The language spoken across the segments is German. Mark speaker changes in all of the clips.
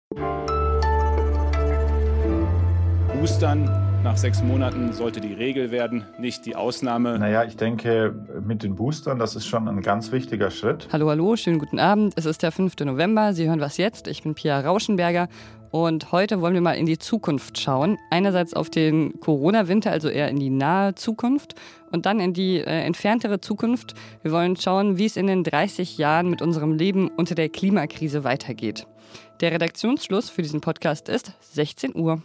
Speaker 1: Boostern nach 6 Monaten sollte die Regel werden, nicht die Ausnahme.
Speaker 2: Naja, ich denke, mit den Boostern, das ist schon ein ganz wichtiger Schritt.
Speaker 3: Hallo, schönen guten Abend. Es ist der 5. November. Sie hören Was jetzt? Ich bin Pia Rauschenberger. Und heute wollen wir mal in die Zukunft schauen. Einerseits auf den Corona-Winter, also eher in die nahe Zukunft. Und dann in die entferntere Zukunft. Wir wollen schauen, wie es in den 30 Jahren mit unserem Leben unter der Klimakrise weitergeht. Der Redaktionsschluss für diesen Podcast ist 16 Uhr.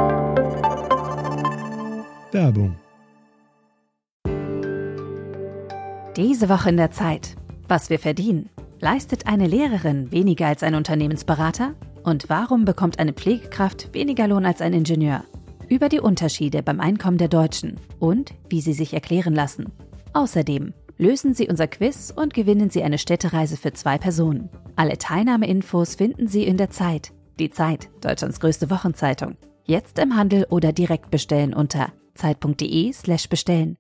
Speaker 4: Werbung.
Speaker 5: Diese Woche in der Zeit. Was wir verdienen. Leistet eine Lehrerin weniger als ein Unternehmensberater? Und warum bekommt eine Pflegekraft weniger Lohn als ein Ingenieur? Über die Unterschiede beim Einkommen der Deutschen und wie sie sich erklären lassen. Außerdem lösen Sie unser Quiz und gewinnen Sie eine Städtereise für 2 Personen. Alle Teilnahmeinfos finden Sie in der Zeit. Die Zeit, Deutschlands größte Wochenzeitung. Jetzt im Handel oder direkt bestellen unter zeit.de/bestellen.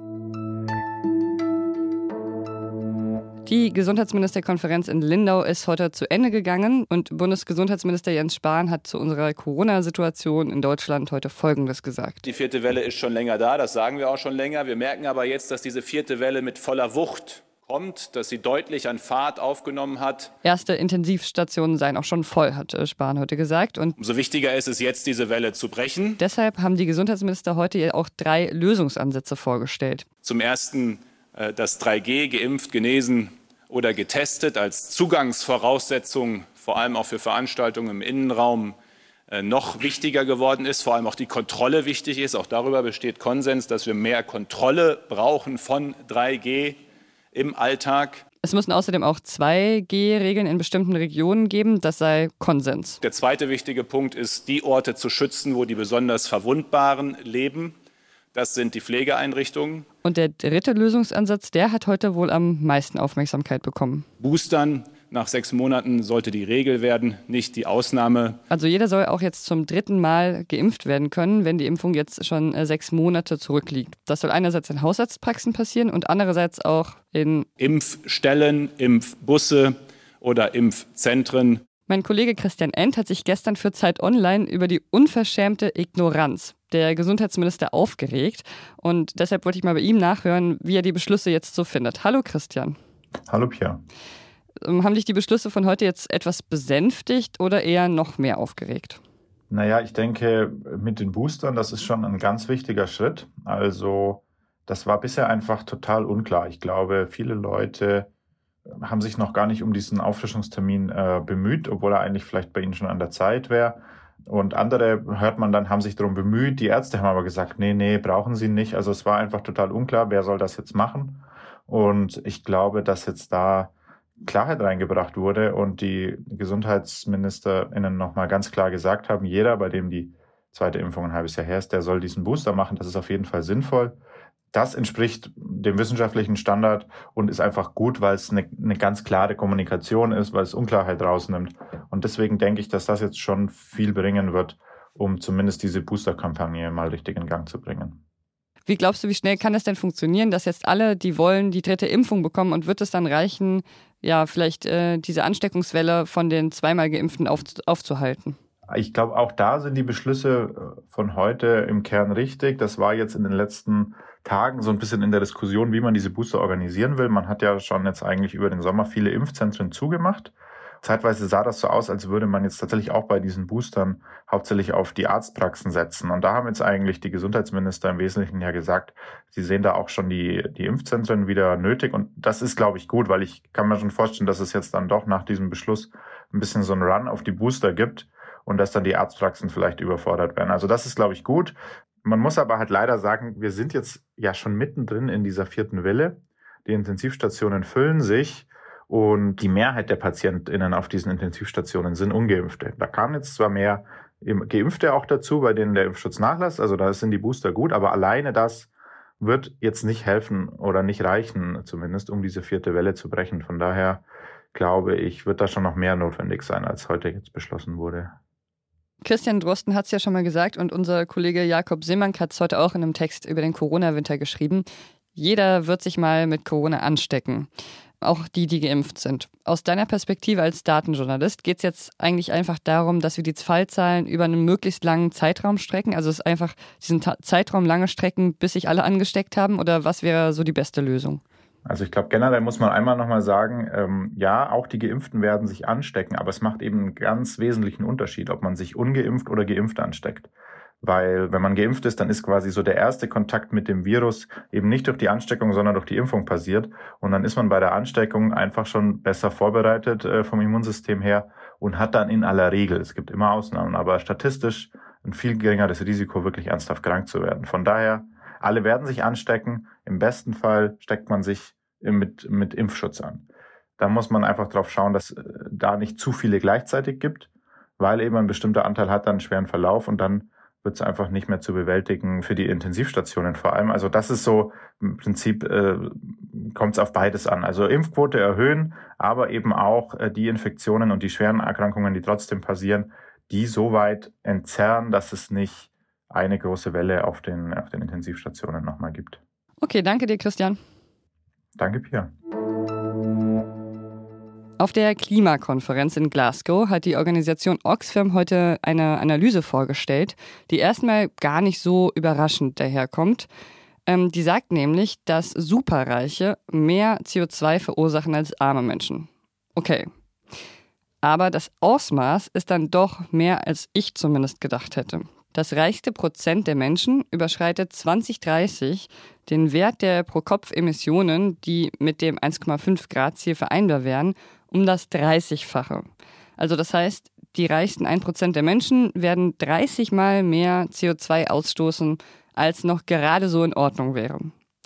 Speaker 3: Die Gesundheitsministerkonferenz in Lindau ist heute zu Ende gegangen und Bundesgesundheitsminister Jens Spahn hat zu unserer Corona-Situation in Deutschland heute Folgendes gesagt.
Speaker 1: Die 4. Welle ist schon länger da, das sagen wir auch schon länger. Wir merken aber jetzt, dass diese 4. Welle mit voller Wucht kommt, dass sie deutlich an Fahrt aufgenommen hat.
Speaker 3: Erste Intensivstationen seien auch schon voll, hat Spahn heute gesagt. Und
Speaker 1: umso wichtiger ist es jetzt, diese Welle zu brechen.
Speaker 3: Deshalb haben die Gesundheitsminister heute auch 3 Lösungsansätze vorgestellt.
Speaker 1: Zum ersten das 3G, geimpft, genesen oder getestet, als Zugangsvoraussetzung, vor allem auch für Veranstaltungen im Innenraum, noch wichtiger geworden ist, vor allem auch die Kontrolle wichtig ist. Auch darüber besteht Konsens, dass wir mehr Kontrolle brauchen von 3G im Alltag.
Speaker 3: Es müssen außerdem auch 2G-Regeln in bestimmten Regionen geben. Das sei Konsens.
Speaker 1: Der zweite wichtige Punkt ist, die Orte zu schützen, wo die besonders Verwundbaren leben. Das sind die Pflegeeinrichtungen.
Speaker 3: Und der dritte Lösungsansatz, der hat heute wohl am meisten Aufmerksamkeit bekommen.
Speaker 1: Boostern nach 6 Monaten sollte die Regel werden, nicht die Ausnahme.
Speaker 3: Also jeder soll auch jetzt zum 3. Mal geimpft werden können, wenn die Impfung jetzt schon 6 Monate zurückliegt. Das soll einerseits in Hausarztpraxen passieren und andererseits auch in
Speaker 1: Impfstellen, Impfbusse oder Impfzentren.
Speaker 3: Mein Kollege Christian End hat sich gestern für Zeit Online über die unverschämte Ignoranz der Gesundheitsminister aufgeregt. Und deshalb wollte ich mal bei ihm nachhören, wie er die Beschlüsse jetzt so findet. Hallo Christian.
Speaker 2: Hallo Pia.
Speaker 3: Haben dich die Beschlüsse von heute jetzt etwas besänftigt oder eher noch mehr aufgeregt?
Speaker 2: Naja, ich denke, mit den Boostern, das ist schon ein ganz wichtiger Schritt. Also das war bisher einfach total unklar. Ich glaube, viele Leute haben sich noch gar nicht um diesen Auffrischungstermin bemüht, obwohl er eigentlich vielleicht bei ihnen schon an der Zeit wäre. Und andere, hört man dann, haben sich darum bemüht. Die Ärzte haben aber gesagt, nee, brauchen sie nicht. Also es war einfach total unklar, wer soll das jetzt machen. Und ich glaube, dass jetzt da Klarheit reingebracht wurde und die GesundheitsministerInnen nochmal ganz klar gesagt haben, jeder, bei dem die 2. Impfung ein halbes Jahr her ist, der soll diesen Booster machen. Das ist auf jeden Fall sinnvoll. Das entspricht dem wissenschaftlichen Standard und ist einfach gut, weil es eine ganz klare Kommunikation ist, weil es Unklarheit rausnimmt. Und deswegen denke ich, dass das jetzt schon viel bringen wird, um zumindest diese Booster-Kampagne mal richtig in Gang zu bringen.
Speaker 3: Wie glaubst du, wie schnell kann es denn funktionieren, dass jetzt alle, die wollen, die 3. Impfung bekommen und wird es dann reichen, ja, vielleicht diese Ansteckungswelle von den 2-mal Geimpften aufzuhalten?
Speaker 2: Ich glaube, auch da sind die Beschlüsse von heute im Kern richtig. Das war jetzt in den letzten Tagen so ein bisschen in der Diskussion, wie man diese Booster organisieren will. Man hat ja schon jetzt eigentlich über den Sommer viele Impfzentren zugemacht. Zeitweise sah das so aus, als würde man jetzt tatsächlich auch bei diesen Boostern hauptsächlich auf die Arztpraxen setzen. Und da haben jetzt eigentlich die Gesundheitsminister im Wesentlichen ja gesagt, sie sehen da auch schon die Impfzentren wieder nötig. Und das ist, glaube ich, gut, weil ich kann mir schon vorstellen, dass es jetzt dann doch nach diesem Beschluss ein bisschen so einen Run auf die Booster gibt und dass dann die Arztpraxen vielleicht überfordert werden. Also das ist, glaube ich, gut. Man muss aber halt leider sagen, wir sind jetzt ja schon mittendrin in dieser 4. Welle. Die Intensivstationen füllen sich und die Mehrheit der PatientInnen auf diesen Intensivstationen sind Ungeimpfte. Da kamen jetzt zwar mehr Geimpfte auch dazu, bei denen der Impfschutz nachlässt, also da sind die Booster gut, aber alleine das wird jetzt nicht helfen oder nicht reichen, zumindest um diese 4. Welle zu brechen. Von daher glaube ich, wird da schon noch mehr notwendig sein, als heute jetzt beschlossen wurde.
Speaker 3: Christian Drosten hat es ja schon mal gesagt und unser Kollege Jakob Simank hat es heute auch in einem Text über den Corona-Winter geschrieben. Jeder wird sich mal mit Corona anstecken. auch die geimpft sind. Aus deiner Perspektive als Datenjournalist geht es jetzt eigentlich einfach darum, dass wir die Fallzahlen über einen möglichst langen Zeitraum strecken? Also es ist einfach diesen Zeitraum lange strecken, bis sich alle angesteckt haben? Oder was wäre so die beste Lösung?
Speaker 2: Also ich glaube, generell muss man einmal nochmal sagen, ja, auch die Geimpften werden sich anstecken, aber es macht eben einen ganz wesentlichen Unterschied, ob man sich ungeimpft oder geimpft ansteckt. Weil wenn man geimpft ist, dann ist quasi so der erste Kontakt mit dem Virus eben nicht durch die Ansteckung, sondern durch die Impfung passiert. Und dann ist man bei der Ansteckung einfach schon besser vorbereitet vom Immunsystem her und hat dann in aller Regel, es gibt immer Ausnahmen, aber statistisch ein viel geringeres Risiko, wirklich ernsthaft krank zu werden. Von daher, alle werden sich anstecken. Im besten Fall steckt man sich mit Impfschutz an. Da muss man einfach drauf schauen, dass da nicht zu viele gleichzeitig gibt, weil eben ein bestimmter Anteil hat dann einen schweren Verlauf und dann wird es einfach nicht mehr zu bewältigen für die Intensivstationen vor allem. Also das ist so, im Prinzip kommt es auf beides an. Also Impfquote erhöhen, aber eben auch die Infektionen und die schweren Erkrankungen, die trotzdem passieren, die so weit entzerren, dass es nicht eine große Welle auf den Intensivstationen nochmal gibt.
Speaker 3: Okay, danke dir, Christian.
Speaker 2: Danke, Pia.
Speaker 3: Auf der Klimakonferenz in Glasgow hat die Organisation Oxfam heute eine Analyse vorgestellt, die erstmal gar nicht so überraschend daherkommt. Die sagt nämlich, dass Superreiche mehr CO2 verursachen als arme Menschen. Okay. Aber das Ausmaß ist dann doch mehr, als ich zumindest gedacht hätte. Das reichste Prozent der Menschen überschreitet 2030 den Wert der Pro-Kopf-Emissionen, die mit dem 1,5-Grad-Ziel vereinbar wären, um das 30-fache. Also das heißt, die reichsten 1% der Menschen werden 30 Mal mehr CO2 ausstoßen, als noch gerade so in Ordnung wäre.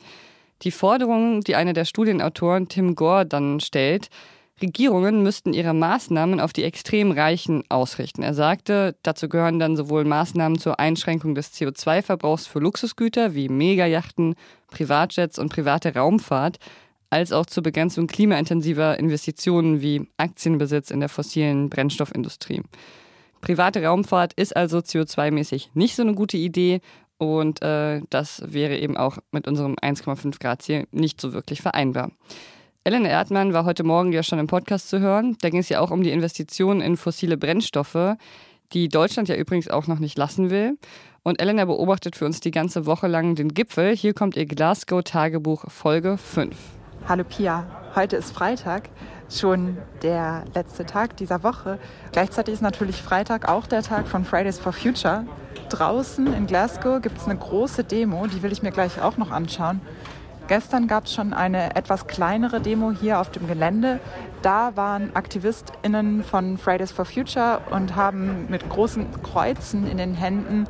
Speaker 3: Die Forderung, die einer der Studienautoren, Tim Gore, dann stellt, Regierungen müssten ihre Maßnahmen auf die extrem Reichen ausrichten. Er sagte, dazu gehören dann sowohl Maßnahmen zur Einschränkung des CO2-Verbrauchs für Luxusgüter wie Megayachten, Privatjets und private Raumfahrt, als auch zur Begrenzung klimaintensiver Investitionen wie Aktienbesitz in der fossilen Brennstoffindustrie. Private Raumfahrt ist also CO2-mäßig nicht so eine gute Idee und das wäre eben auch mit unserem 1,5-Grad-Ziel nicht so wirklich vereinbar. Elena Erdmann war heute Morgen ja schon im Podcast zu hören. Da ging es ja auch um die Investitionen in fossile Brennstoffe, die Deutschland ja übrigens auch noch nicht lassen will. Und Elena beobachtet für uns die ganze Woche lang den Gipfel. Hier kommt ihr Glasgow-Tagebuch Folge 5.
Speaker 4: Hallo Pia, heute ist Freitag, schon der letzte Tag dieser Woche. Gleichzeitig ist natürlich Freitag auch der Tag von Fridays for Future. Draußen in Glasgow gibt es eine große Demo, die will ich mir gleich auch noch anschauen. Gestern gab es schon eine etwas kleinere Demo hier auf dem Gelände. Da waren AktivistInnen von Fridays for Future und haben mit großen Kreuzen in den Händen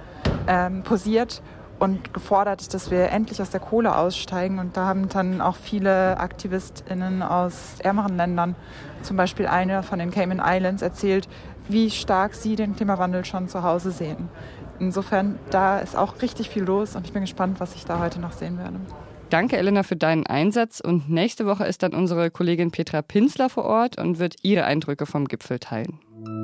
Speaker 4: posiert und gefordert, dass wir endlich aus der Kohle aussteigen. Und da haben dann auch viele AktivistInnen aus ärmeren Ländern, zum Beispiel eine von den Cayman Islands, erzählt, wie stark sie den Klimawandel schon zu Hause sehen. Insofern, da ist auch richtig viel los und ich bin gespannt, was ich da heute noch sehen werde.
Speaker 3: Danke, Elena, für deinen Einsatz. Und nächste Woche ist dann unsere Kollegin Petra Pinzler vor Ort und wird ihre Eindrücke vom Gipfel teilen.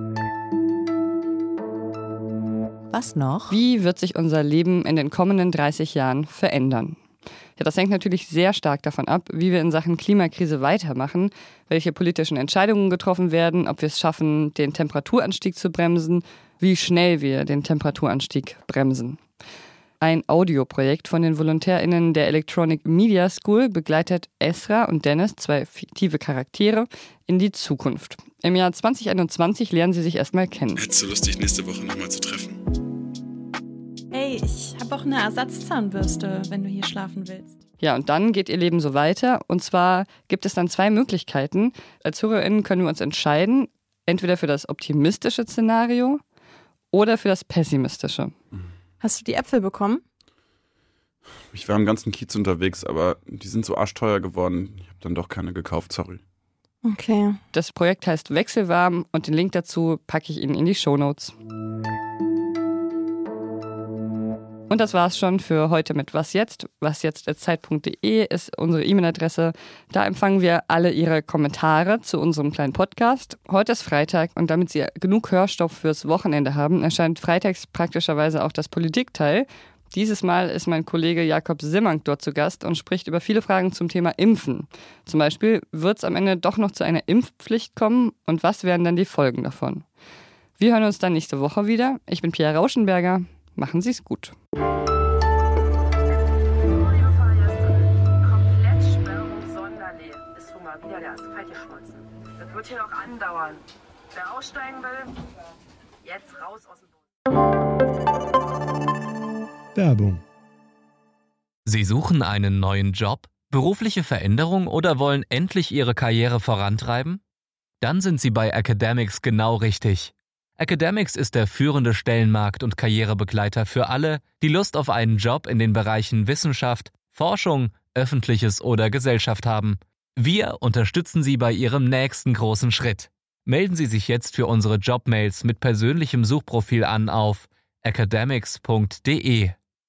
Speaker 6: Was noch?
Speaker 3: Wie wird sich unser Leben in den kommenden 30 Jahren verändern? Ja, das hängt natürlich sehr stark davon ab, wie wir in Sachen Klimakrise weitermachen, welche politischen Entscheidungen getroffen werden, ob wir es schaffen, den Temperaturanstieg zu bremsen, wie schnell wir den Temperaturanstieg bremsen. Ein Audioprojekt von den VolontärInnen der Electronic Media School begleitet Esra und Dennis, zwei fiktive Charaktere, in die Zukunft. Im Jahr 2021 lernen sie sich erstmal kennen.
Speaker 7: Hättest du Lust, dich nächste Woche nochmal zu treffen?
Speaker 6: Hey, ich habe auch eine Ersatzzahnbürste, wenn du hier schlafen willst.
Speaker 3: Ja, und dann geht ihr Leben so weiter. Und zwar gibt es dann zwei Möglichkeiten. Als HörerInnen können wir uns entscheiden, entweder für das optimistische Szenario oder für das pessimistische.
Speaker 6: Hast du die Äpfel bekommen?
Speaker 7: Ich war im ganzen Kiez unterwegs, aber die sind so arschteuer geworden. Ich habe dann doch keine gekauft, sorry.
Speaker 6: Okay.
Speaker 3: Das Projekt heißt Wechselwarm und den Link dazu packe ich Ihnen in die Shownotes. Und das war's schon für heute mit Was Jetzt? wasjetzt@zeit.de ist unsere E-Mail-Adresse. Da empfangen wir alle Ihre Kommentare zu unserem kleinen Podcast. Heute ist Freitag und damit Sie genug Hörstoff fürs Wochenende haben, erscheint freitags praktischerweise auch das Politikteil. Dieses Mal ist mein Kollege Jakob Simmank dort zu Gast und spricht über viele Fragen zum Thema Impfen. Zum Beispiel, wird es am Ende doch noch zu einer Impfpflicht kommen und was wären dann die Folgen davon? Wir hören uns dann nächste Woche wieder. Ich bin Pia Rauschenberger. Machen Sie es gut.
Speaker 8: Wieder der Asphalt geschmolzen. Das wird hier noch andauern. Wer aussteigen will, jetzt raus aus dem Bus.
Speaker 9: Werbung.
Speaker 10: Sie suchen einen neuen Job, berufliche Veränderung oder wollen endlich Ihre Karriere vorantreiben? Dann sind Sie bei Academics genau richtig. Academics ist der führende Stellenmarkt- und Karrierebegleiter für alle, die Lust auf einen Job in den Bereichen Wissenschaft, Forschung, Öffentliches oder Gesellschaft haben. Wir unterstützen Sie bei Ihrem nächsten großen Schritt. Melden Sie sich jetzt für unsere Jobmails mit persönlichem Suchprofil an auf academics.de.